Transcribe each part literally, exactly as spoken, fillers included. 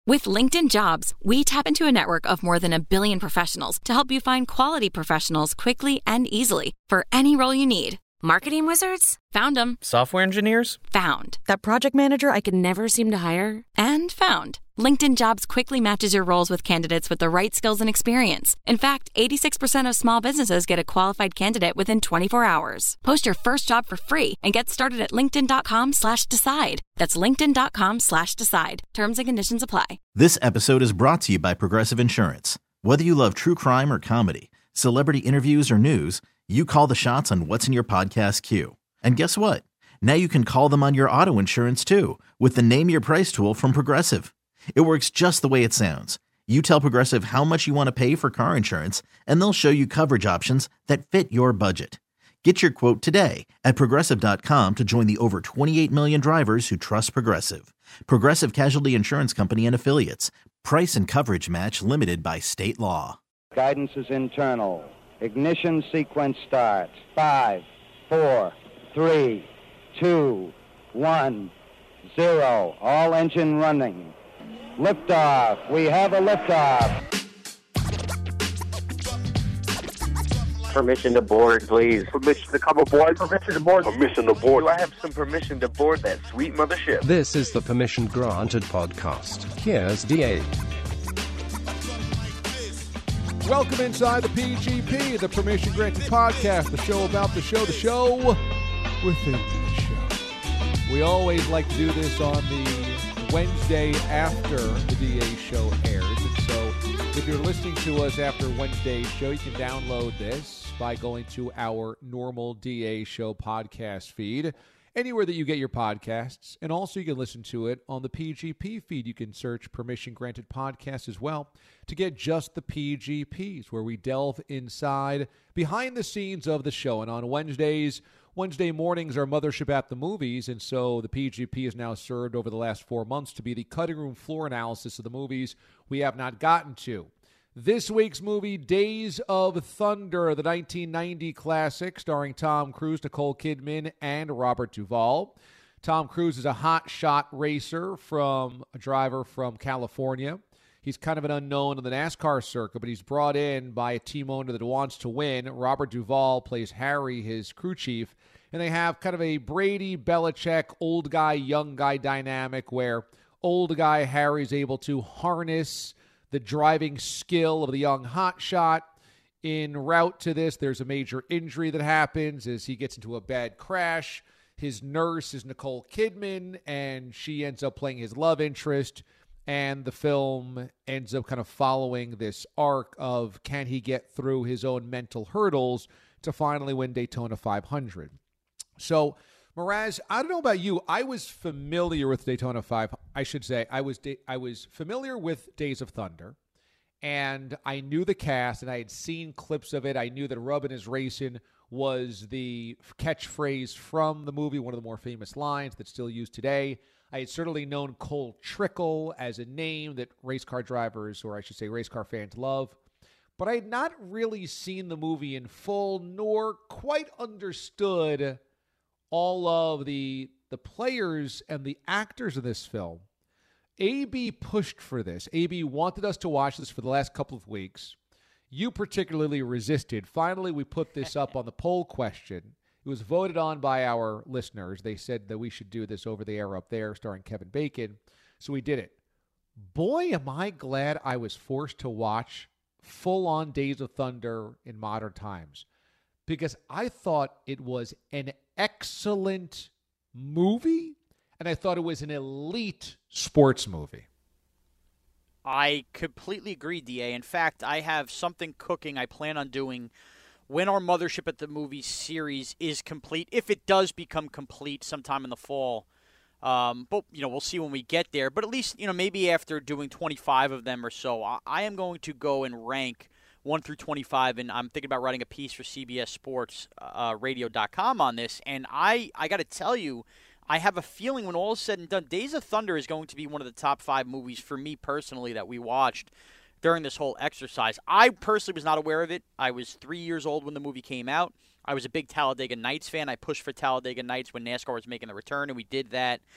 With LinkedIn Jobs, we tap into a network of more than a billion professionals to help you find quality professionals quickly and easily for any role you need. Marketing wizards? Found them. Software engineers? Found. That project manager I could never seem to hire? And found. LinkedIn Jobs quickly matches your roles with candidates with the right skills and experience. In fact, eighty-six percent of small businesses get a qualified candidate within twenty-four hours. Post your first job for free and get started at linkedin.com slash decide. That's linkedin.com slash decide. Terms and conditions apply. This episode is brought to you by Progressive Insurance. Whether you love true crime or comedy, celebrity interviews or news, you call the shots on what's in your podcast queue. And guess what? Now you can call them on your auto insurance too with the Name Your Price tool from Progressive. It works just the way it sounds. You tell Progressive how much you want to pay for car insurance, and they'll show you coverage options that fit your budget. Get your quote today at Progressive dot com to join the over twenty-eight million drivers who trust Progressive. Progressive Casualty Insurance Company and Affiliates. Price and coverage match limited by state law. Guidance is internal. Ignition sequence starts. Five, four, three, two, one, zero. All engine running. Liftoff. We have a liftoff. Permission to board, please. Permission to come aboard. Permission to board. Permission to board. Do I have some permission to board that sweet mothership? This is the Permission Granted podcast. Here's D A. Welcome inside the P G P, the Permission Granted podcast, the show about the show, the show within the show. We always like to do this on the Wednesday after the D A show airs. And so if you're listening to us after Wednesday's show, you can download this by going to our normal D A show podcast feed, anywhere that you get your podcasts. And also you can listen to it on the P G P feed. You can search Permission Granted Podcast as well to get just the P G Ps, where we delve inside behind the scenes of the show. And on Wednesdays, Wednesday mornings are Mothership at the Movies, and so the P G P has now served over the last four months to be the cutting room floor analysis of the movies we have not gotten to. This week's movie, Days of Thunder, the nineteen ninety classic starring Tom Cruise, Nicole Kidman, and Robert Duvall. Tom Cruise is a hot-shot racer from a driver from California. He's kind of an unknown in the NASCAR circuit, but he's brought in by a team owner that wants to win. Robert Duvall plays Harry, his crew chief, and they have kind of a Brady, Belichick, old guy, young guy dynamic where old guy Harry's able to harness the driving skill of the young hotshot. En route to this, there's a major injury that happens as he gets into a bad crash. His nurse is Nicole Kidman, and she ends up playing his love interest. And the film ends up kind of following this arc of can he get through his own mental hurdles to finally win Daytona five hundred. So, Mraz, I don't know about you. I was familiar with Daytona five. I should say I was I was familiar with Days of Thunder, and I knew the cast, and I had seen clips of it. I knew that Rubbin' is Racing was the catchphrase from the movie, one of the more famous lines that's still used today. I had certainly known Cole Trickle as a name that race car drivers, or I should say race car fans, love. But I had not really seen the movie in full, nor quite understood all of the the players and the actors of this film. A B pushed for this. A B wanted us to watch this for the last couple of weeks. You particularly resisted. Finally, we put this up on the poll question. It was voted on by our listeners. They said that we should do this over the air up there, starring Kevin Bacon. So we did it. Boy, am I glad I was forced to watch full-on Days of Thunder in modern times, because I thought it was an excellent movie, and I thought it was an elite sports movie. I completely agree, D A. In fact, I have something cooking I plan on doing when our Mothership at the Movies series is complete, if it does become complete sometime in the fall. Um, but, you know, we'll see when we get there. But at least, you know, maybe after doing twenty-five of them or so, I, I am going to go and rank one through twenty-five, and I'm thinking about writing a piece for C B S Sports uh, Radio dot com on this. And I, I got to tell you, I have a feeling when all is said and done, Days of Thunder is going to be one of the top five movies for me personally that we watched during this whole exercise. I personally was not aware of it. I was three years old when the movie came out. I was a big Talladega Nights fan. I pushed for Talladega Nights when NASCAR was making the return, and we did that.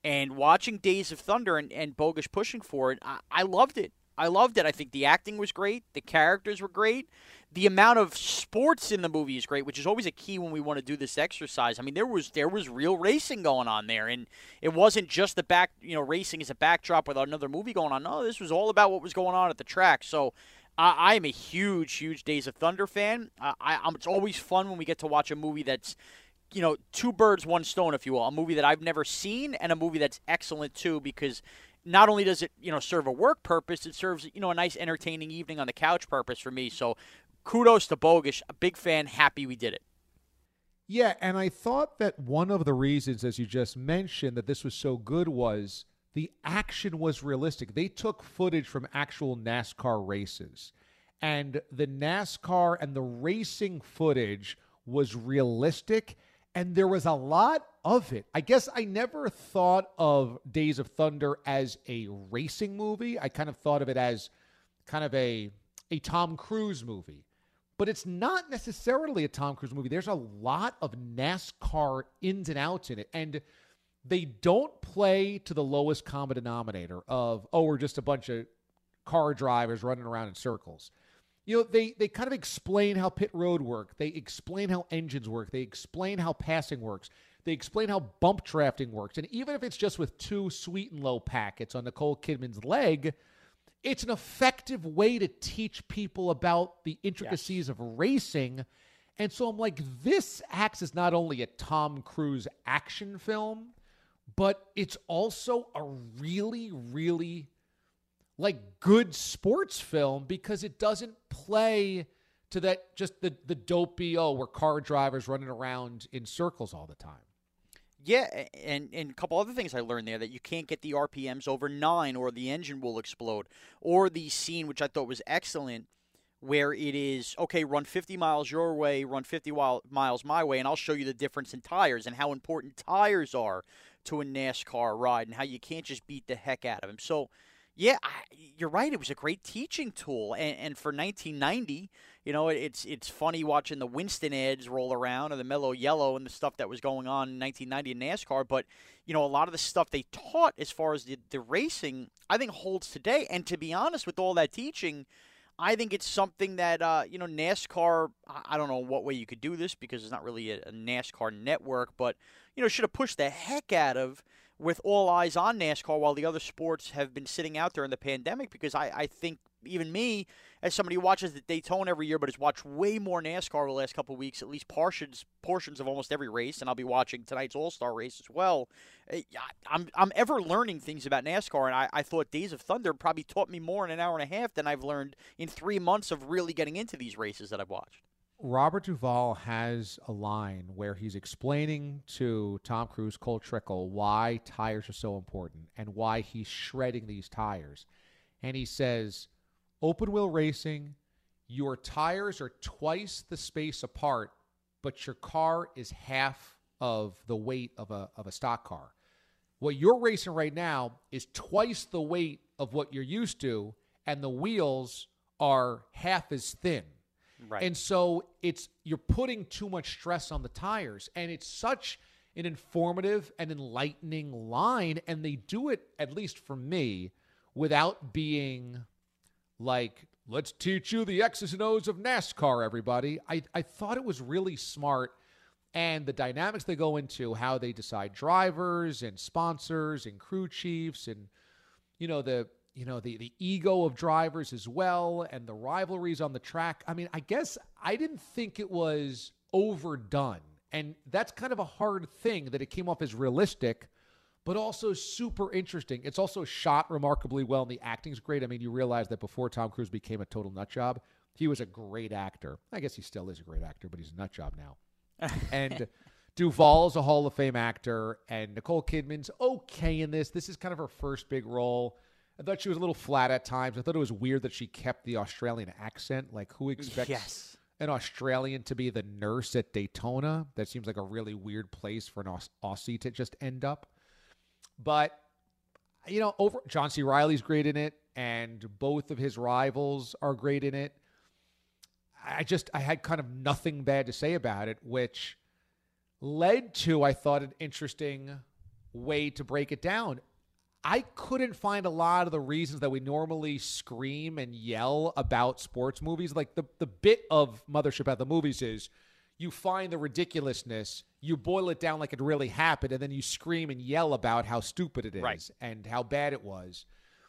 And watching Days of Thunder and, and Bogusch pushing for it, I, I loved it. I loved it. I think the acting was great. The characters were great. The amount of sports in the movie is great, which is always a key when we want to do this exercise. I mean, there was there was real racing going on there, and it wasn't just the back, you know, racing as a backdrop with another movie going on. No, this was all about what was going on at the track. So uh, I am a huge, huge Days of Thunder fan. Uh, I, I'm, it's always fun when we get to watch a movie that's, you know, two birds, one stone, if you will. A movie that I've never seen and a movie that's excellent, too, because not only does it, you know, serve a work purpose, it serves, you know, a nice entertaining evening on the couch purpose for me. So kudos to Bogusch. A big fan. Happy we did it. Yeah, and I thought that one of the reasons, as you just mentioned, that this was so good was the action was realistic. They took footage from actual NASCAR races, and the NASCAR and the racing footage was realistic, and there was a lot of it. I guess I never thought of Days of Thunder as a racing movie. I kind of thought of it as kind of a a Tom Cruise movie. But it's not necessarily a Tom Cruise movie. There's a lot of NASCAR ins and outs in it. And they don't play to the lowest common denominator of, oh, we're just a bunch of car drivers running around in circles. You know, they, they kind of explain how pit road work. They explain how engines work. They explain how passing works. They explain how bump drafting works. And even if it's just with two sweet and low packets on Nicole Kidman's leg, it's an effective way to teach people about the intricacies yes. of racing. And so I'm like, this acts as not only a Tom Cruise action film, but it's also a really, really like good sports film because it doesn't play to that just the, the dopey, oh, we're car drivers running around in circles all the time. Yeah, and, and a couple other things I learned there, that you can't get the R P Ms over nine or the engine will explode. Or the scene, which I thought was excellent, where it is, okay, run fifty miles your way, run fifty miles my way, and I'll show you the difference in tires and how important tires are to a NASCAR ride and how you can't just beat the heck out of them. So, yeah, I, you're right. It was a great teaching tool. And, and for nineteen ninety, you know, it's it's funny watching the Winston ads roll around or the Mellow Yellow and the stuff that was going on in nineteen ninety in NASCAR. But, you know, a lot of the stuff they taught as far as the, the racing, I think holds today. And to be honest, with all that teaching, I think it's something that, uh, you know, NASCAR, I don't know what way you could do this because it's not really a, a NASCAR network, but, you know, should have pushed the heck out of with all eyes on NASCAR while the other sports have been sitting out there in the pandemic, because I, I think even me, as somebody who watches the Daytona every year but has watched way more NASCAR over the last couple of weeks, at least portions portions of almost every race, and I'll be watching tonight's All-Star race as well, I'm I'm ever learning things about NASCAR, and I, I thought Days of Thunder probably taught me more in an hour and a half than I've learned in three months of really getting into these races that I've watched. Robert Duvall has a line where he's explaining to Tom Cruise, Cole Trickle, why tires are so important and why he's shredding these tires. And he says, open wheel racing, your tires are twice the space apart, but your car is half of the weight of a of a stock car. What you're racing right now is twice the weight of what you're used to, and the wheels are half as thin. Right. And so it's you're putting too much stress on the tires, and it's such an informative and enlightening line, and they do it, at least for me, without being like, let's teach you the X's and O's of NASCAR, everybody. I, I thought it was really smart, and the dynamics they go into, how they decide drivers and sponsors and crew chiefs and, you know, the you know, the, the ego of drivers as well, and the rivalries on the track. I mean, I guess I didn't think it was overdone. And that's kind of a hard thing, that it came off as realistic, but also super interesting. It's also shot remarkably well, and the acting's great. I mean, you realize that before Tom Cruise became a total nut job, he was a great actor. I guess he still is a great actor, but he's a nut job now. And Duvall's a Hall of Fame actor, and Nicole Kidman's okay in this. This is kind of her first big role. I thought she was a little flat at times. I thought it was weird that she kept the Australian accent. Like, who expects yes. an Australian to be the nurse at Daytona? That seems like a really weird place for an Aus- Aussie to just end up. But, you know, over John C. Reilly's great in it, and both of his rivals are great in it. I just, I had kind of nothing bad to say about it, which led to, I thought, an interesting way to break it down. I couldn't find a lot of the reasons that we normally scream and yell about sports movies. Like the, the bit of Mothership at the Movies is you find the ridiculousness, you boil it down like it really happened, and then you scream and yell about how stupid it is right. and how bad it was.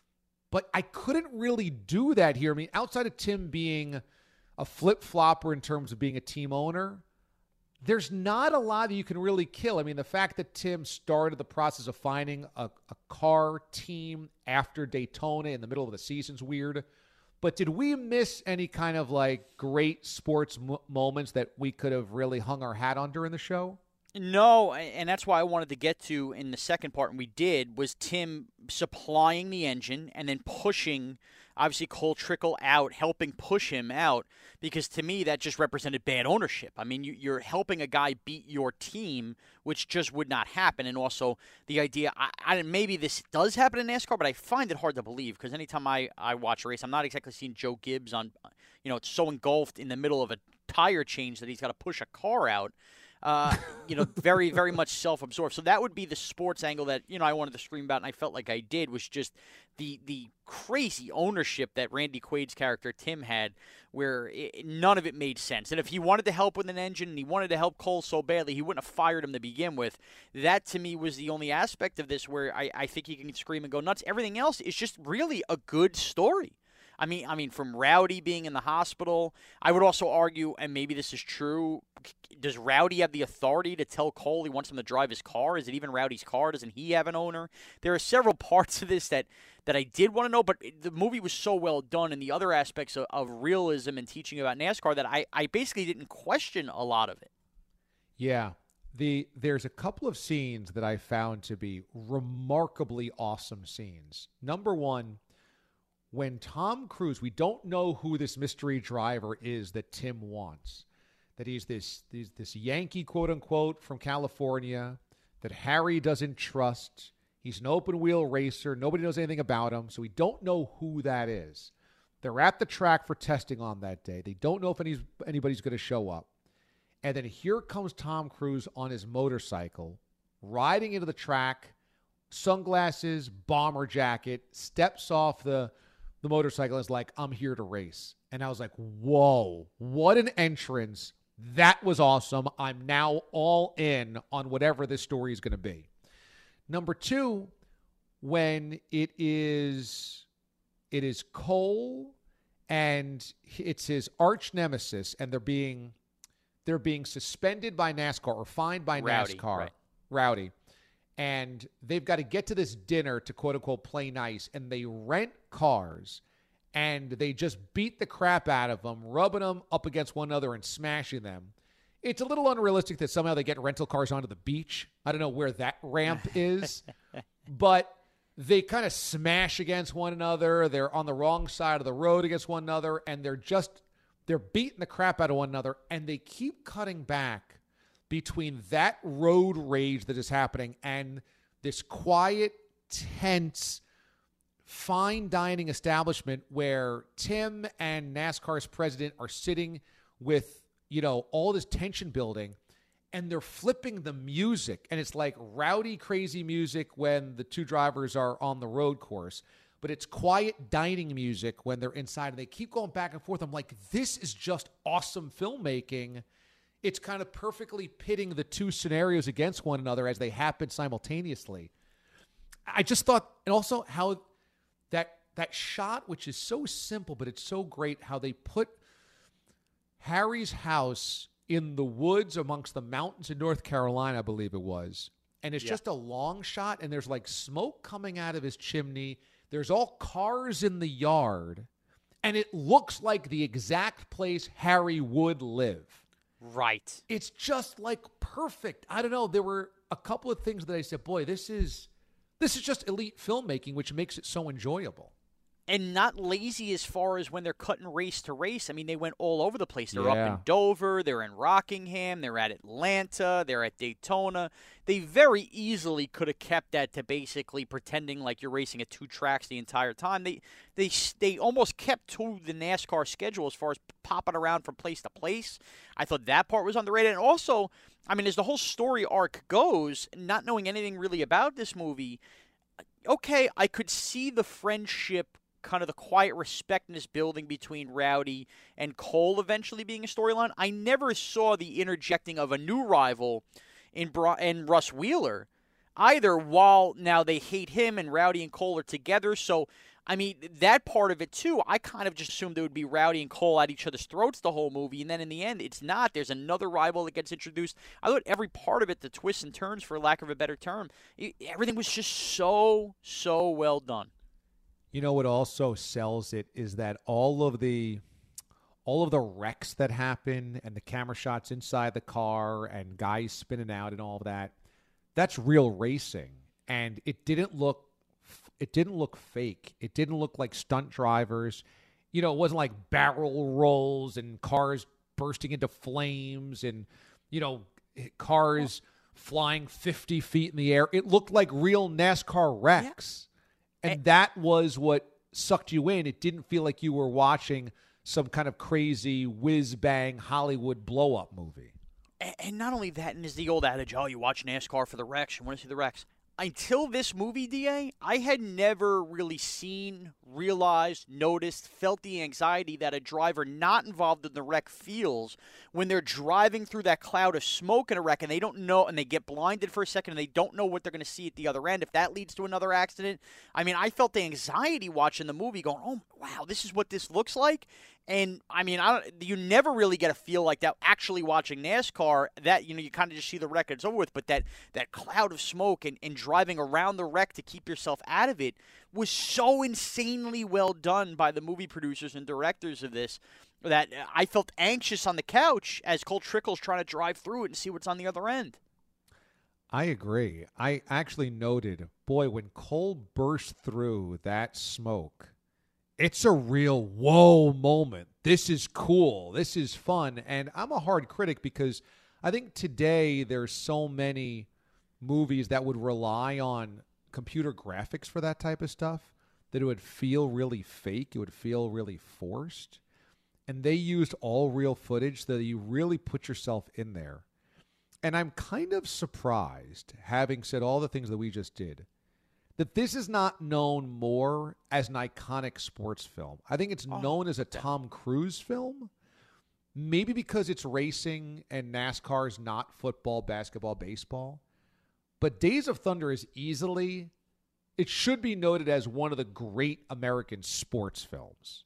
But I couldn't really do that here. I mean, outside of Tim being a flip-flopper in terms of being a team owner, there's not a lot that you can really kill. I mean, the fact that Tim started the process of finding a, a car team after Daytona in the middle of the season is weird. But did we miss any kind of like great sports m- moments that we could have really hung our hat on during the show? No, and that's why I wanted to get to in the second part, and we did, was Tim supplying the engine and then pushing, obviously, Cole Trickle out, helping push him out, because to me that just represented bad ownership. I mean, you, you're helping a guy beat your team, which just would not happen. And also the idea, I, I maybe this does happen in NASCAR, but I find it hard to believe, because anytime I, I watch a race, I'm not exactly seeing Joe Gibbs on, you know, it's so engulfed in the middle of a tire change that he's got to push a car out. Uh, you know, very, very much self-absorbed. So that would be the sports angle that, you know, I wanted to scream about, and I felt like I did, was just the the crazy ownership that Randy Quaid's character Tim had, where it, none of it made sense. And if he wanted to help with an engine and he wanted to help Cole so badly, he wouldn't have fired him to begin with. That, to me, was the only aspect of this where I, I think you can scream and go nuts. Everything else is just really a good story. I mean, I mean, from Rowdy being in the hospital, I would also argue, and maybe this is true, does Rowdy have the authority to tell Cole he wants him to drive his car? Is it even Rowdy's car? Doesn't he have an owner? There are several parts of this that, that I did want to know, but the movie was so well done, and the other aspects of, of realism and teaching about NASCAR that I, I basically didn't question a lot of it. Yeah. The There's a couple of scenes that I found to be remarkably awesome scenes. Number one, when Tom Cruise, we don't know who this mystery driver is that Tim wants, that he's this, this, this Yankee, quote unquote, from California, that Harry doesn't trust. He's an open wheel racer. Nobody knows anything about him. So we don't know who that is. They're at the track for testing on that day. They don't know if any, anybody's going to show up. And then here comes Tom Cruise on his motorcycle, riding into the track, sunglasses, bomber jacket, steps off the The motorcycle is like, I'm here to race. And I was like, whoa, what an entrance. That was awesome. I'm now all in on whatever this story is going to be. Number two, when it is it is Cole and it's his arch nemesis, and they're being they're being suspended by NASCAR or fined by Rowdy, NASCAR. Right. Rowdy. And they've got to get to this dinner to, quote-unquote, play nice, and they rent cars, and they just beat the crap out of them, rubbing them up against one another and smashing them. It's a little unrealistic that somehow they get rental cars onto the beach. I don't know where that ramp is, but they kind of smash against one another. They're on the wrong side of the road against one another, and they're just they're beating the crap out of one another, and they keep cutting back between that road rage that is happening and this quiet, tense, fine dining establishment where Tim and NASCAR's president are sitting with, you know, all this tension building, and they're flipping the music. And it's like rowdy, crazy music when the two drivers are on the road course, but it's quiet dining music when they're inside, and they keep going back and forth. I'm like, this is just awesome filmmaking. It's kind of perfectly pitting the two scenarios against one another as they happen simultaneously. I just thought, and also how that that shot, which is so simple, but it's so great, how they put Harry's house in the woods amongst the mountains in North Carolina, I believe it was. And it's yeah. just a long shot, and there's like smoke coming out of his chimney. There's all cars in the yard, and it looks like the exact place Harry would live. Right. It's just like perfect. I don't know. There were a couple of things that I said, boy, this is this is just elite filmmaking, which makes it so enjoyable. And not lazy as far as when they're cutting race to race. I mean, they went all over the place. They're Yeah. up in Dover. They're in Rockingham. They're at Atlanta. They're at Daytona. They very easily could have kept that to basically pretending like you're racing at two tracks the entire time. They they they almost kept to the NASCAR schedule as far as popping around from place to place. I thought that part was underrated. And also, I mean, as the whole story arc goes, not knowing anything really about this movie, okay, I could see the friendship, kind of the quiet respect in this building between Rowdy and Cole eventually being a storyline. I never saw the interjecting of a new rival in, Bra- in Russ Wheeler either, while now they hate him and Rowdy and Cole are together. So, I mean, that part of it too, I kind of just assumed it would be Rowdy and Cole at each other's throats the whole movie, and then in the end, it's not. There's another rival that gets introduced. I thought every part of it, the twists and turns, for lack of a better term, it, everything was just so, so well done. You know what also sells it is that all of the all of the wrecks that happen and the camera shots inside the car and guys spinning out and all of that, that's real racing. And it didn't look it didn't look fake. It didn't look like stunt drivers. You know, it wasn't like barrel rolls and cars bursting into flames and, you know, cars flying fifty feet in the air. It looked like real NASCAR wrecks. Yeah. And that was what sucked you in. It didn't feel like you were watching some kind of crazy whiz-bang Hollywood blow-up movie. And not only that, and there's the old adage, oh, you watch NASCAR for the wrecks. You want to see the wrecks. Until this movie, D A, I had never really seen, realized, noticed, felt the anxiety that a driver not involved in the wreck feels when they're driving through that cloud of smoke in a wreck and they don't know, and they get blinded for a second and they don't know what they're going to see at the other end. If that leads to another accident, I mean, I felt the anxiety watching the movie going, oh, wow, this is what this looks like. And, I mean, I don't, you never really get a feel like that actually watching NASCAR. That, you know, you kind of just see the wreck and it's over with. But that, that cloud of smoke and, and driving around the wreck to keep yourself out of it was so insanely well done by the movie producers and directors of this that I felt anxious on the couch as Cole Trickle's trying to drive through it and see what's on the other end. I agree. I actually noted, boy, when Cole burst through that smoke, it's a real whoa moment. This is cool. This is fun. And I'm a hard critic because I think today there's so many movies that would rely on computer graphics for that type of stuff that it would feel really fake. It would feel really forced. And they used all real footage so that you really put yourself in there. And I'm kind of surprised, having said all the things that we just did, that this is not known more as an iconic sports film. I think it's oh, known as a Tom Cruise film, maybe because it's racing and NASCAR is not football, basketball, baseball. But Days of Thunder is easily, it should be noted as one of the great American sports films.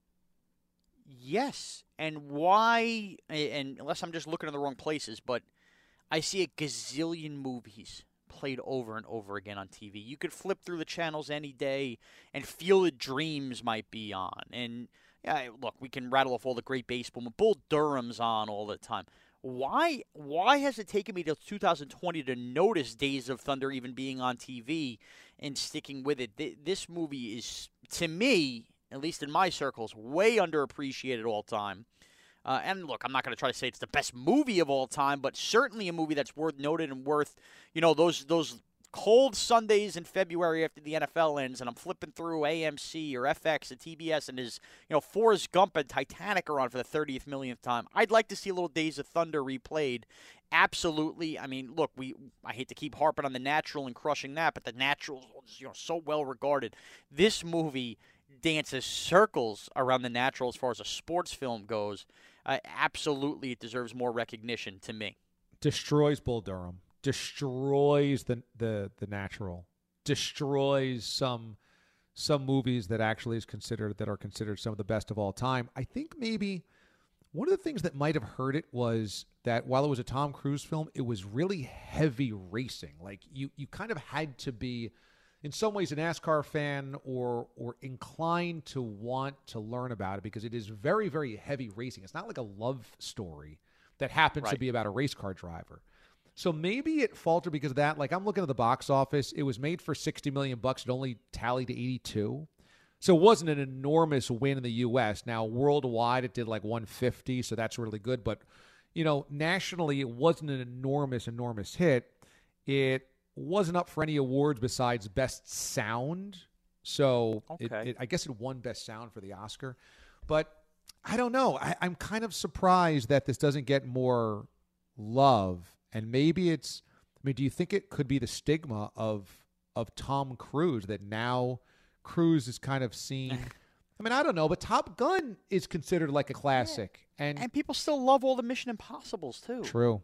Yes, and why, and unless I'm just looking in the wrong places, but I see a gazillion movies played over and over again on T V. You could flip through the channels any day and Field of Dreams might be on. And yeah, look, we can rattle off all the great baseball. Bull Durham's on all the time. Why why has it taken me till two thousand twenty to notice Days of Thunder even being on T V and sticking with it? This movie is, to me, at least in my circles, way underappreciated all time. Uh, and look, I'm not going to try to say it's the best movie of all time, but certainly a movie that's worth noted and worth, you know, those those cold Sundays in February after the N F L ends, and I'm flipping through A M C or F X or T B S, and his, you know, Forrest Gump and Titanic are on for the thirtieth millionth time. I'd like to see a little Days of Thunder replayed. Absolutely. I mean, look, we I hate to keep harping on The Natural and crushing that, but The Natural is, you know, so well regarded. This movie dances circles around The Natural as far as a sports film goes. Uh, absolutely, it deserves more recognition to me. Destroys Bull Durham. Destroys the the the Natural. Destroys some some movies that actually is considered that are considered some of the best of all time. I think maybe one of the things that might have hurt it was that while it was a Tom Cruise film, it was really heavy racing. Like you you kind of had to be, in some ways, a NASCAR fan or or inclined to want to learn about it because it is very, very heavy racing. It's not like a love story that happens right. to be about a race car driver. So maybe it faltered because of that. Like, I'm looking at the box office. It was made for sixty million bucks. It only tallied to eighty-two. So it wasn't an enormous win in the U S. Now, worldwide, it did like one fifty, so that's really good. But, you know, nationally, it wasn't an enormous, enormous hit. It wasn't up for any awards besides Best Sound. So okay. it, it, I guess it won Best Sound for the Oscar. But I don't know. I, I'm kind of surprised that this doesn't get more love. And maybe it's, I mean, do you think it could be the stigma of of Tom Cruise that now Cruise is kind of seen? I mean, I don't know, but Top Gun is considered like a classic. Yeah. And, and people still love all the Mission Impossibles, too. True.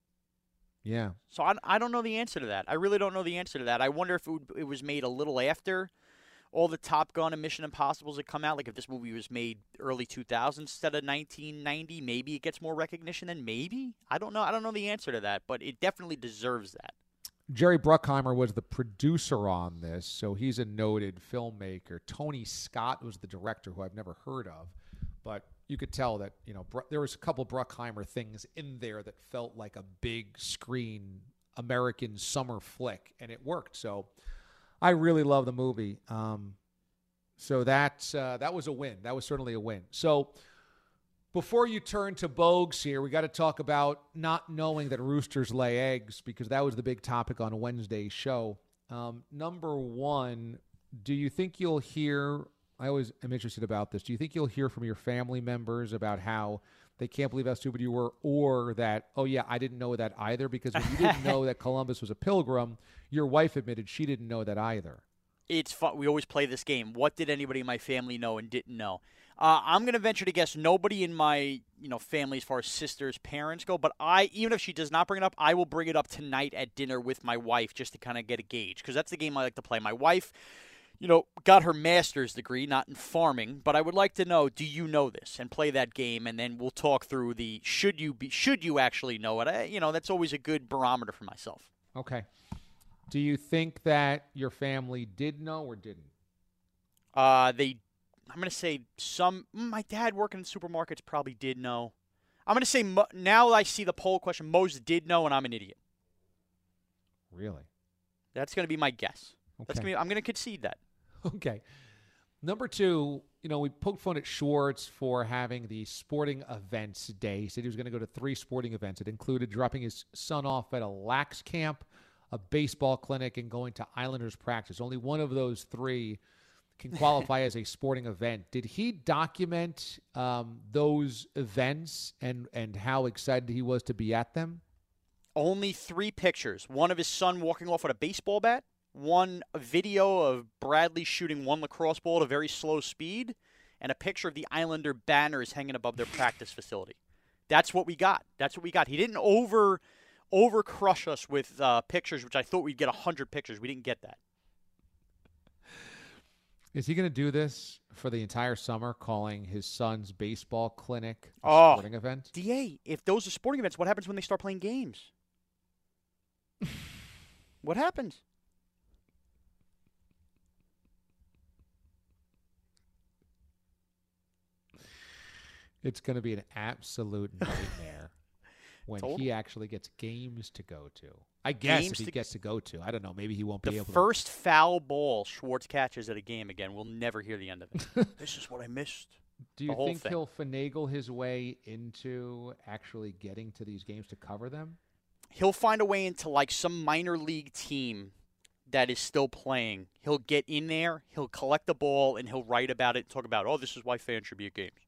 Yeah. So I, I don't know the answer to that. I really don't know the answer to that. I wonder if it, would, it was made a little after all the Top Gun and Mission Impossibles had come out. Like if this movie was made early two thousands instead of nineteen ninety, maybe it gets more recognition then maybe. I don't know. I don't know the answer to that, but it definitely deserves that. Jerry Bruckheimer was the producer on this, so he's a noted filmmaker. Tony Scott was the director, who I've never heard of, but you could tell that, you know, Br- there was a couple Bruckheimer things in there that felt like a big screen American summer flick, and it worked. So I really love the movie. Um, so that uh, that was a win. That was certainly a win. So before you turn to Bogues here, we got to talk about not knowing that roosters lay eggs, because that was the big topic on Wednesday's show. Um, number one, do you think you'll hear, I always am interested about this, do you think you'll hear from your family members about how they can't believe how stupid you were, or that, oh yeah, I didn't know that either? Because when you didn't know that Columbus was a pilgrim, your wife admitted she didn't know that either. It's fun. We always play this game. What did anybody in my family know and didn't know? Uh, I'm going to venture to guess nobody in my you know family as far as sisters, parents go, but I, even if she does not bring it up, I will bring it up tonight at dinner with my wife just to kind of get a gauge, because that's the game I like to play. My wife, you know, got her master's degree, not in farming, but I would like to know, do you know this? And play that game, and then we'll talk through the should you be should you actually know it? I, you know, that's always a good barometer for myself. Okay. Do you think that your family did know or didn't? Uh, they, I'm going to say some, my dad working in supermarkets probably did know. I'm going to say, mo, now I see the poll question, most did know, and I'm an idiot. Really? That's going to be my guess. Okay. That's gonna be, I'm going to concede that. Okay. Number two, you know, we poked fun at Schwartz for having the sporting events day. He said he was going to go to three sporting events. It included dropping his son off at a lax camp, a baseball clinic, and going to Islanders practice. Only one of those three can qualify as a sporting event. Did he document um, those events and, and how excited he was to be at them? Only three pictures. One of his son walking off with a baseball bat, one video of Bradley shooting one lacrosse ball at a very slow speed, and a picture of the Islander banners hanging above their practice facility. That's what we got. That's what we got. He didn't over over crush us with uh, pictures, which I thought we'd get one hundred pictures. We didn't get that. Is he going to do this for the entire summer, calling his son's baseball clinic a oh, sporting event? D A, if those are sporting events, what happens when they start playing games? What happens? It's going to be an absolute nightmare when Told he actually gets games to go to. I guess Games if he to- gets to go to. I don't know. Maybe he won't be The able to. first foul ball Schwartz catches at a game again, we'll never hear the end of it. This is what I missed. Do you the whole think thing. he'll finagle his way into actually getting to these games to cover them? He'll find a way into like some minor league team that is still playing. He'll get in there, he'll collect the ball, and he'll write about it, talk about, oh, this is why fans should be at games.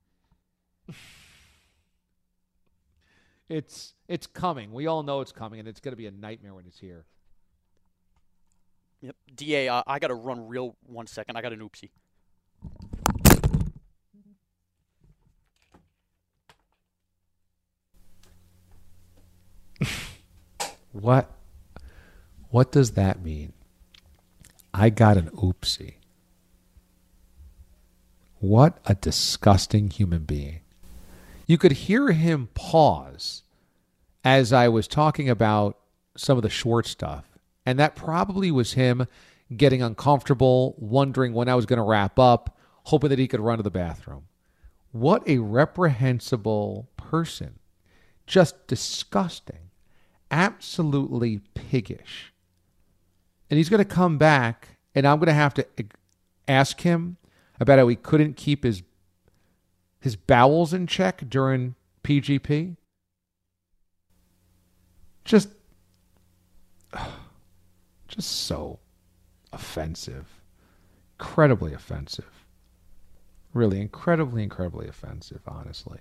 It's it's coming. We all know it's coming, and it's going to be a nightmare when it's here. Yep. D A, uh, I got to run real one second. I got an oopsie. What? What does that mean? I got an oopsie. What a disgusting human being. You could hear him pause as I was talking about some of the Schwartz stuff. And that probably was him getting uncomfortable, wondering when I was going to wrap up, hoping that he could run to the bathroom. What a reprehensible person. Just disgusting. Absolutely piggish. And he's going to come back, and I'm going to have to ask him. about how he couldn't keep his his bowels in check during P G P. Just, just so offensive. Incredibly offensive. Really incredibly, incredibly offensive, honestly.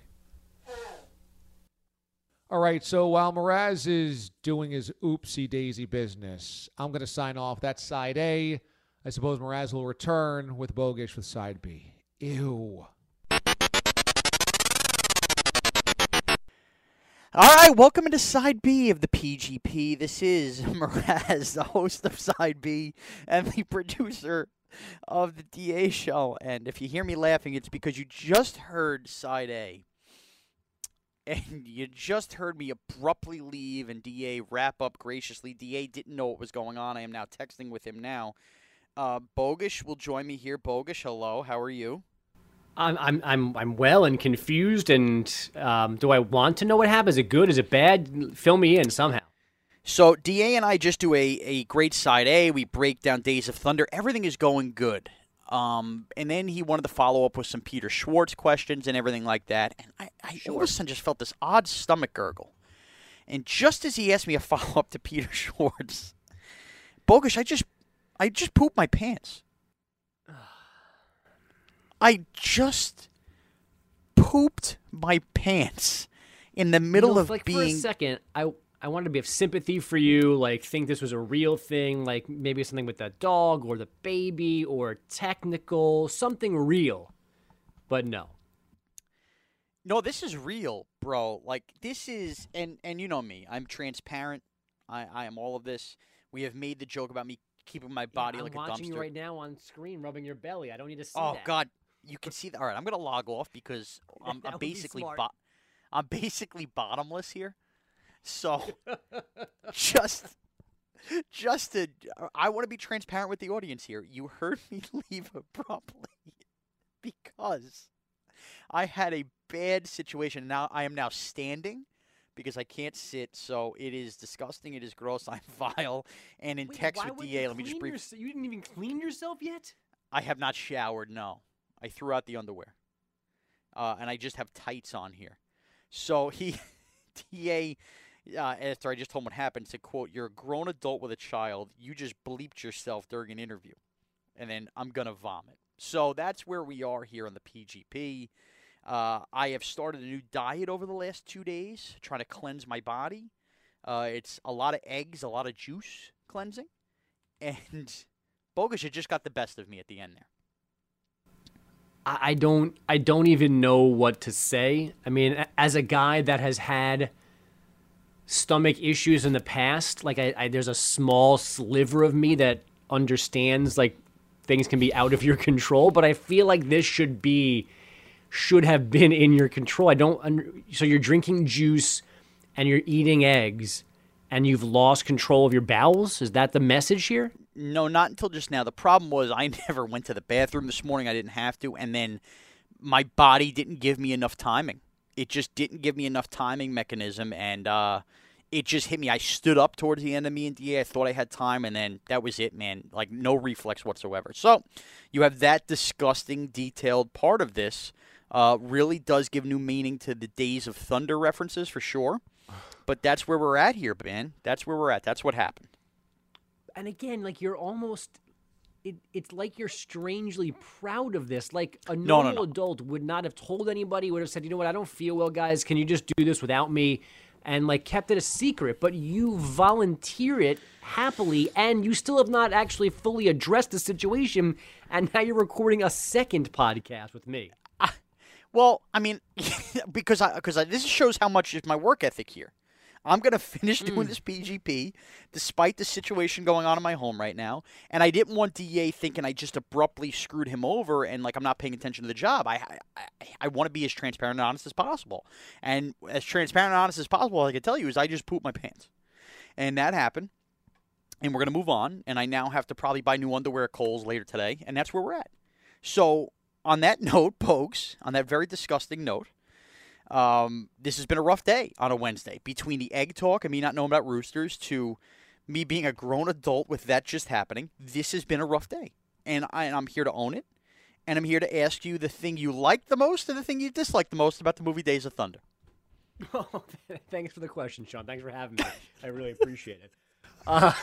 All right, so while Mraz is doing his oopsie-daisy business, I'm going to sign off. That's side A. I suppose Mraz will return with Bogish with side B. Ew. All right, welcome into Side B of the P G P. This is Mraz, the host of Side B and the producer of the D A show. And if you hear me laughing, it's because you just heard Side A. And you just heard me abruptly leave and D A wrap up graciously. D A didn't know what was going on. I am now texting with him now. Uh, Bogish will join me here. Bogish, hello. How are you? I'm I'm I'm I'm well and confused. And um, do I want to know what happened? Is it good? Is it bad? Fill me in somehow. So D A and I just do a, a great Side A. We break down Days of Thunder. Everything is going good. Um, and then he wanted to follow up with some Peter Schwartz questions and everything like that. And I, I sure. all of a sudden just felt this odd stomach gurgle. And just as he asked me a follow-up to Peter Schwartz, Bogish, I just I just pooped my pants. I just pooped my pants in the middle you know, of like being... For a second, I... I wanted to be of sympathy for you, like think this was a real thing, like maybe something with that dog or the baby or technical, something real. But no. No, this is real, bro. Like this is, and, and you know me, I'm transparent. I, I am all of this. We have made the joke about me keeping my body yeah, like a dumpster. I'm watching you right now on screen rubbing your belly. I don't need to see oh, that. Oh, God. You can see that. All right, I'm going to log off because I'm, I'm basically bo- I'm basically bottomless here. So, just, just to, I want to be transparent with the audience here. You heard me leave abruptly because I had a bad situation. Now I am now standing because I can't sit. So it is disgusting. It is gross. I'm vile. And in Wait, text why with would D A, you let me just clean brief. your, you didn't even clean yourself yet? I have not showered. No, I threw out the underwear, uh, and I just have tights on here. So he, D A. Uh, after I just told him what happened, said, quote, "You're a grown adult with a child. You just bleeped yourself during an interview." And then I'm going to vomit. So that's where we are here on the P G P. Uh, I have started a new diet over the last two days, trying to cleanse my body. Uh, it's a lot of eggs, a lot of juice cleansing. And Bogish had just got the best of me at the end there. I don't, I don't even know what to say. I mean, as a guy that has had stomach issues in the past, like I, I there's a small sliver of me that understands like things can be out of your control, but I feel like this should be should have been in your control. I don't under, so you're drinking juice and you're eating eggs and you've lost control of your bowels? Is that the message here? No, not until just now. The problem was I never went to the bathroom this morning. I didn't have to, and then my body didn't give me enough timing. It just didn't give me enough timing mechanism, and uh, it just hit me. I stood up towards the end of me and D A. I thought I had time, and then that was it, man. Like, no reflex whatsoever. So you have that disgusting, detailed part of this. Uh, really does give new meaning to the Days of Thunder references, for sure. But that's where we're at here, man. That's where we're at. That's what happened. And again, like, you're almost... It, it's like you're strangely proud of this. Like a normal no, no, no. adult would not have told anybody, would have said, you know what, I don't feel well, guys. Can you just do this without me? And like kept it a secret. But you volunteer it happily, and you still have not actually fully addressed the situation. And now you're recording a second podcast with me. Uh, well, I mean, because I because I, this shows how much is my work ethic here. I'm going to finish doing mm. this P G P despite the situation going on in my home right now. And I didn't want D A thinking I just abruptly screwed him over and, like, I'm not paying attention to the job. I I, I want to be as transparent and honest as possible. And as transparent and honest as possible, all I can tell you is I just pooped my pants. And that happened. And we're going to move on. And I now have to probably buy new underwear at Kohl's later today. And that's where we're at. So on that note, folks, on that very disgusting note, Um, this has been a rough day on a Wednesday. Between the egg talk and me not knowing about roosters to me being a grown adult with that just happening, this has been a rough day. And, I, and I'm here to own it. and I'm here to ask you the thing you liked the most and the thing you disliked the most about the movie Days of Thunder. Oh, thanks for the question, Sean. Thanks for having me. I really appreciate it. Uh,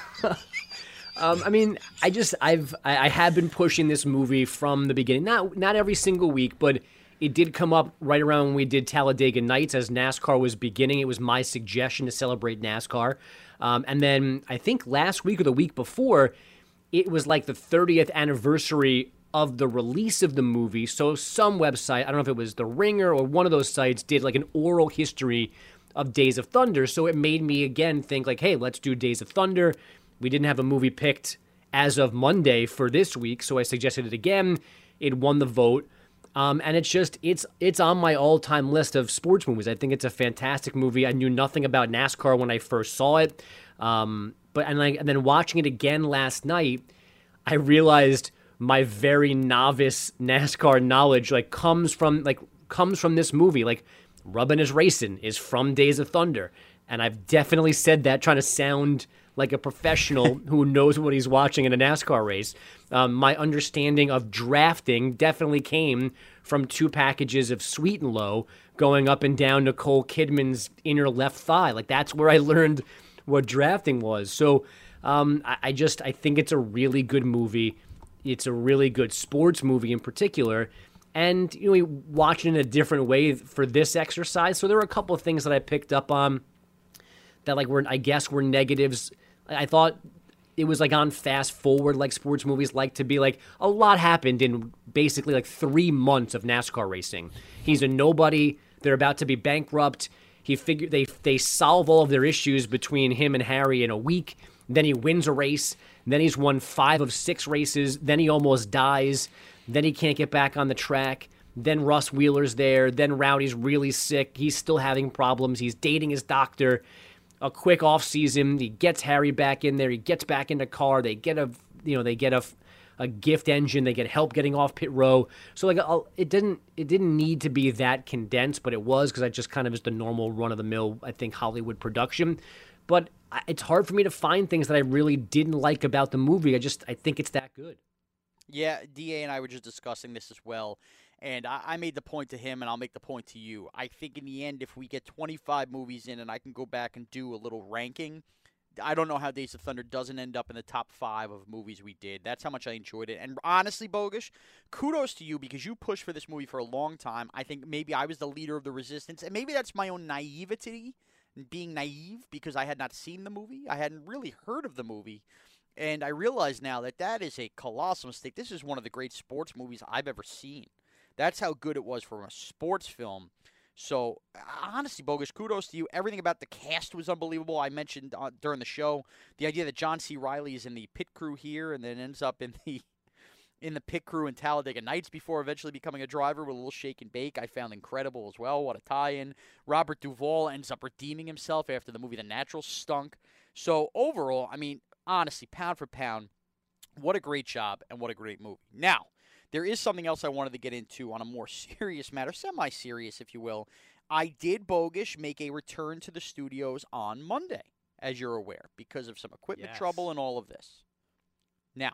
um, I mean, I just I've I, I have been pushing this movie from the beginning. Not not every single week, but it did come up right around when we did Talladega Nights as NASCAR was beginning. It was my suggestion to celebrate NASCAR, um, and then I think last week or the week before, it was like the thirtieth anniversary of the release of the movie. So some website, I don't know if it was The Ringer or one of those sites, did like an oral history of Days of Thunder. So it made me again think like, hey, let's do Days of Thunder. We didn't have a movie picked as of Monday for this week, so I suggested it again. It won the vote. Um, and it's just, it's it's on my all-time list of sports movies. I think it's a fantastic movie. I knew nothing about NASCAR when I first saw it. Um, but and, like, and then watching it again last night, I realized my very novice NASCAR knowledge like comes from like comes from this movie. Like Rubbin' Is Racing is from Days of Thunder, and I've definitely said that trying to sound like a professional who knows what he's watching in a NASCAR race. Um, my understanding of drafting definitely came from two packages of Sweet and Low going up and down Nicole Kidman's inner left thigh. Like that's where I learned what drafting was. So um, I, I just I think it's a really good movie. It's a really good sports movie in particular. And, you know, we watch it in a different way for this exercise. So there were a couple of things that I picked up on that, like, were, I guess were negatives. I thought it was, like, on fast forward, like sports movies like to be. Like, a lot happened in basically, like, three months of NASCAR racing. He's a nobody. They're about to be bankrupt. He figure they they solve all of their issues between him and Harry in a week. Then he wins a race. Then he's won five of six races. Then he almost dies. Then he can't get back on the track. Then Russ Wheeler's there. Then Rowdy's really sick. He's still having problems. He's dating his doctor. A quick off season. He gets Harry back in there. He gets back in the car. They get a you know they get a, a gift engine. They get help getting off pit row. So like a, it didn't it didn't need to be that condensed, but it was because I just kind of is the normal run of the mill I think Hollywood production. But it's hard for me to find things that I really didn't like about the movie. I just I think it's that good. Yeah, D A and I were just discussing this as well, and I, I made the point to him, and I'll make the point to you. I think in the end, if we get twenty-five movies in and I can go back and do a little ranking, I don't know how Days of Thunder doesn't end up in the top five of movies we did. That's how much I enjoyed it. And honestly, Bogusch, kudos to you because you pushed for this movie for a long time. I think maybe I was the leader of the resistance, and maybe that's my own naivety. Being naive because I had not seen the movie. I hadn't really heard of the movie. And I realize now that that is a colossal mistake. This is one of the great sports movies I've ever seen. That's how good it was from a sports film. So, honestly, Bogusch, kudos to you. Everything about the cast was unbelievable. I mentioned uh, during the show the idea that John C. Reilly is in the pit crew here and then ends up in the in the pit crew in Talladega Nights before eventually becoming a driver with a little shake and bake. I found incredible as well. What a tie-in. Robert Duvall ends up redeeming himself after the movie The Natural stunk. So overall, I mean, honestly, pound for pound, what a great job and what a great movie. Now, there is something else I wanted to get into on a more serious matter, semi-serious, if you will. I did, Bogusch, make a return to the studios on Monday, as you're aware, because of some equipment Yes. trouble and all of this. Now,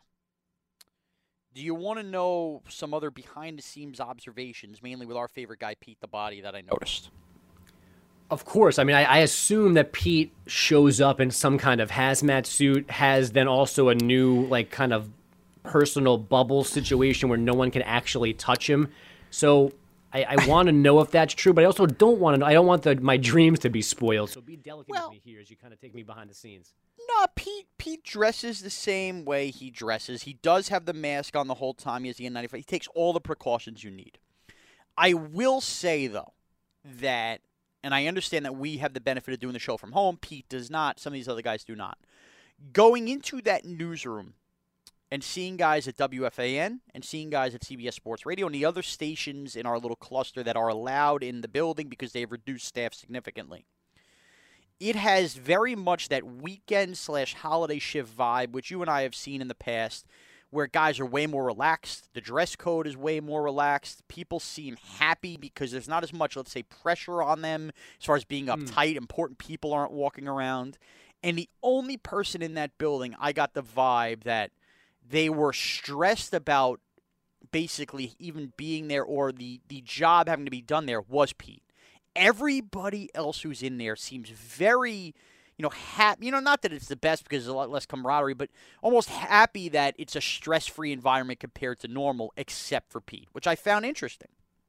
do you want to know some other behind-the-scenes observations, mainly with our favorite guy, Pete the Body, that I noticed? Of course. I mean, I, I assume that Pete shows up in some kind of hazmat suit, has then also a new, like, kind of personal bubble situation where no one can actually touch him. So I, I want to know if that's true, but I also don't want to know. I don't want the, my dreams to be spoiled. So be delicate Well, with me here as you kind of take me behind the scenes. No, Pete Pete dresses the same way he dresses. He does have the mask on the whole time. He has the N ninety-five. He takes all the precautions you need. I will say, though, that, and I understand that we have the benefit of doing the show from home. Pete does not. Some of these other guys do not. Going into that newsroom and seeing guys at W F A N and seeing guys at C B S Sports Radio and the other stations in our little cluster that are allowed in the building because they've reduced staff significantly, it has very much that weekend slash holiday shift vibe, which you and I have seen in the past, where guys are way more relaxed. The dress code is way more relaxed. People seem happy because there's not as much, let's say, pressure on them as far as being uptight. Mm. Important people aren't walking around. And the only person in that building, I got the vibe that they were stressed about basically even being there or the, the job having to be done there was Pete. Everybody else who's in there seems very, you know, happy. You know, not that it's the best because there's a lot less camaraderie, but almost happy that it's a stress-free environment compared to normal, except for Pete, which I found interesting.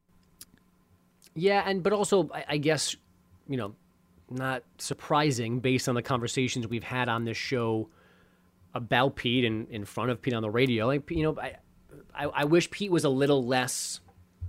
Yeah, and but also, I, I guess, you know, not surprising based on the conversations we've had on this show about Pete and in front of Pete on the radio. Like, you know, I, I, I wish Pete was a little less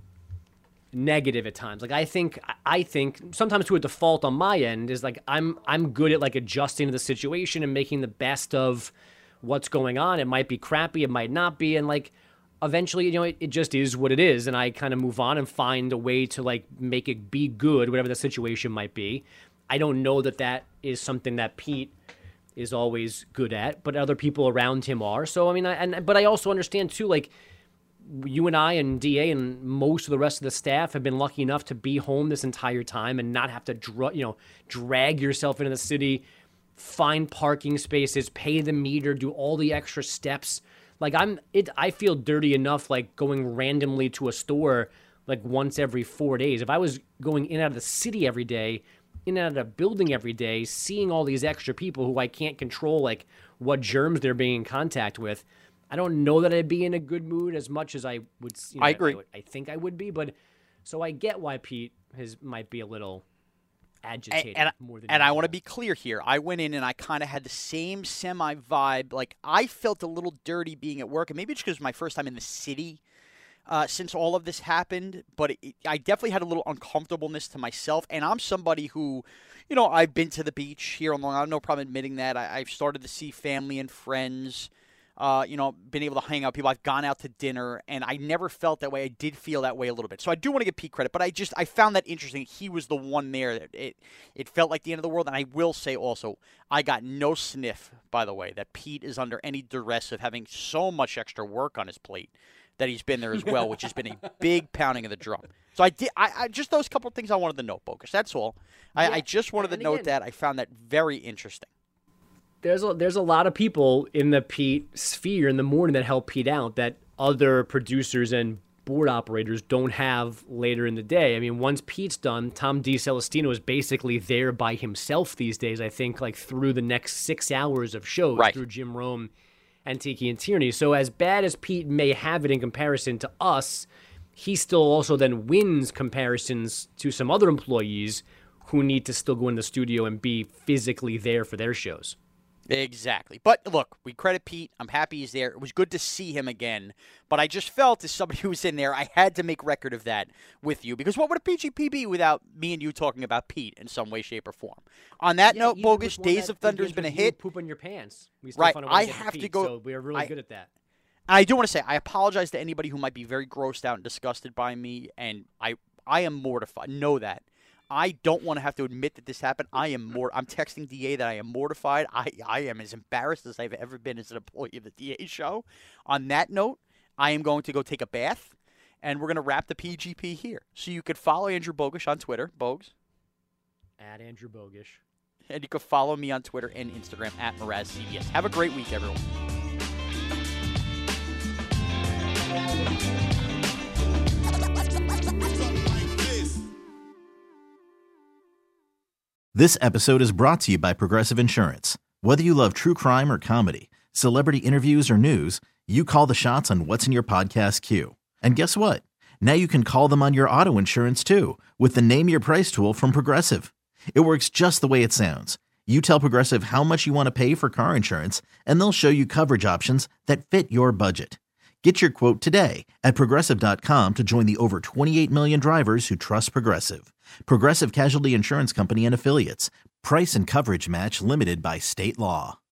negative at times. Like I think, I think sometimes to a default on my end is like I'm, I'm good at like adjusting to the situation and making the best of what's going on. It might be crappy, it might not be, and like eventually, you know, it, it just is what it is, and I kind of move on and find a way to like make it be good, whatever the situation might be. I don't know that that is something that Pete is always good at, but other people around him are. So I mean, I, and but I also understand too, like you and I and D A and most of the rest of the staff have been lucky enough to be home this entire time and not have to, dr- you know, drag yourself into the city, find parking spaces, pay the meter, do all the extra steps. Like I'm, it. I feel dirty enough, like going randomly to a store like once every four days. If I was going in and out of the city every day, in and out of a building every day, seeing all these extra people who I can't control, like what germs they're being in contact with, I don't know that I'd be in a good mood as much as I would. You know, I agree. I, would, I think I would be, but so I get why Pete has might be a little agitated and, and, more than. And usual. I want to be clear here. I went in and I kind of had the same semi vibe. Like I felt a little dirty being at work, and maybe it's because it was my first time in the city uh, since all of this happened. But it, it, I definitely had a little uncomfortableness to myself. And I'm somebody who, you know, I've been to the beach here on Long Island. No problem admitting that. I, I've started to see family and friends. Uh, you know, been able to hang out with people. I've gone out to dinner, and I never felt that way. I did feel that way a little bit. So I do want to give Pete credit, but I just I found that interesting. He was the one there. That it it felt like the end of the world. And I will say also, I got no sniff, by the way, that Pete is under any duress of having so much extra work on his plate that he's been there as well, which has been a big pounding of the drum. So I did. I, I just those couple of things I wanted to note, Bogus. That's all. I, Yeah. I just wanted to And note again, that. I found that very interesting. There's a, there's a lot of people in the Pete sphere in the morning that help Pete out that other producers and board operators don't have later in the day. I mean, once Pete's done, Tom DeCelestino is basically there by himself these days, I think, like through the next six hours of shows Right. through Jim Rome and Tiki and Tierney. So as bad as Pete may have it in comparison to us, he still also then wins comparisons to some other employees who need to still go in the studio and be physically there for their shows. Exactly. But look, we credit Pete. I'm happy he's there. It was good to see him again. But I just felt as somebody who was in there, I had to make record of that with you. Because what would a P G P be without me and you talking about Pete in some way, shape, or form? On that Yeah, note, even Bogus, with one Days that of Thunder has begins been a with you hit. Poop in your pants. We still Right. find a way to I get to have Pete, to go. so we are really I- good at that. I do want to say, I apologize to anybody who might be very grossed out and disgusted by me. And I, I am mortified. Know that. I don't want to have to admit that this happened. I am more. I'm texting D A that I am mortified. I, I am as embarrassed as I've ever been as an employee of the D A show. On that note, I am going to go take a bath, and we're going to wrap the P G P here. So you could follow Andrew Bogish on Twitter, Bogues, At Andrew Bogish. and you could follow me on Twitter and Instagram at MrazCBS. Have a great week, everyone. This episode is brought to you by Progressive Insurance. Whether you love true crime or comedy, celebrity interviews or news, you call the shots on what's in your podcast queue. And guess what? Now you can call them on your auto insurance too with the Name Your Price tool from Progressive. It works just the way it sounds. You tell Progressive how much you want to pay for car insurance, and they'll show you coverage options that fit your budget. Get your quote today at Progressive dot com to join the over twenty-eight million drivers who trust Progressive. Progressive Casualty Insurance Company and Affiliates. Price and coverage match limited by state law.